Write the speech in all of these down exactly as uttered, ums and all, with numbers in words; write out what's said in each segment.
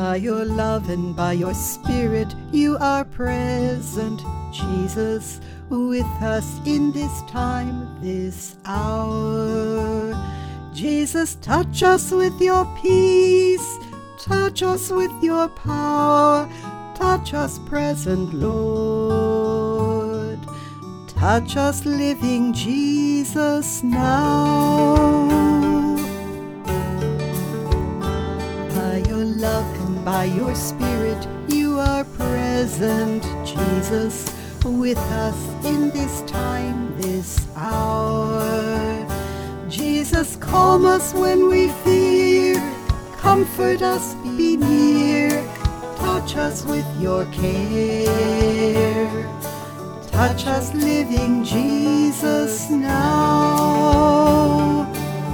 By your love and by your Spirit you are present, Jesus, with us in this time, this hour. Jesus, touch us with your peace, touch us with your power, touch us, present Lord. Touch us, living Jesus, now. By your love and by your Spirit you are present, Jesus, with us in this time, this hour. Jesus, calm us when we fear, comfort us, be near, touch us with your care. Touch us, living Jesus, now.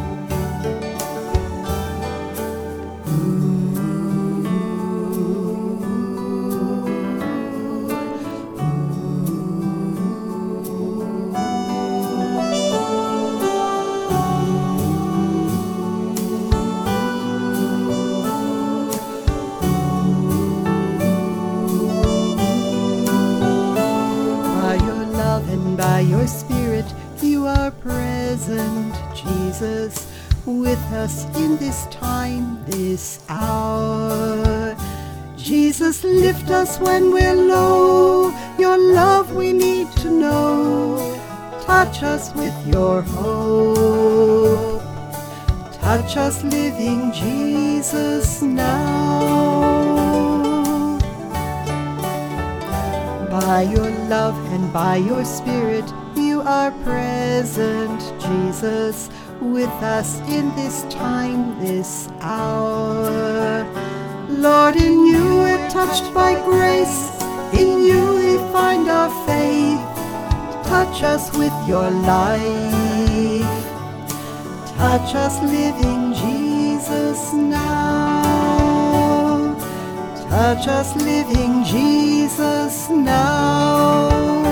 And by your Spirit you are present, Jesus, with us in this time, this hour. Jesus, lift us when we're low, your love we need to know. Touch us with your hope, touch us, living Jesus, now. By your love and by your Spirit you are present, Jesus, with us in this time, this hour. Lord, in you we're touched by grace, in you we find our faith. Touch us with your life, touch us, living Jesus, now. Touch us, living Jesus, now.